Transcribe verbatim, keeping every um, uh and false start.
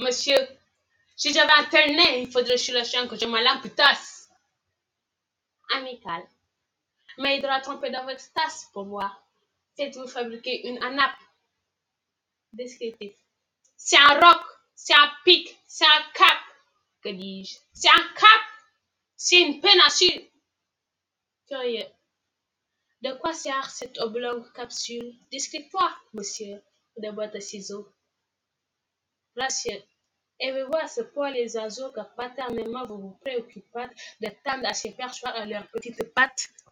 Monsieur, si j'avais un tel nez, il faudrait sur le champ que je me l'amputasse. Amical. Mais il doit tremper dans votre tasse pour voir. Faites-vous fabriquer une anape. Descriptif. C'est un roc, c'est un pic, c'est un cap. Que dis-je? C'est un cap, c'est une péninsule. Curieux. De quoi sert cette oblongue capsule? Descriptoire, monsieur, de boîte à ciseaux. Gracieux. Avez-vous à ce point les oiseaux que paternellement vous vous préoccupez de tendre à ces perchoirs à leurs petites pattes?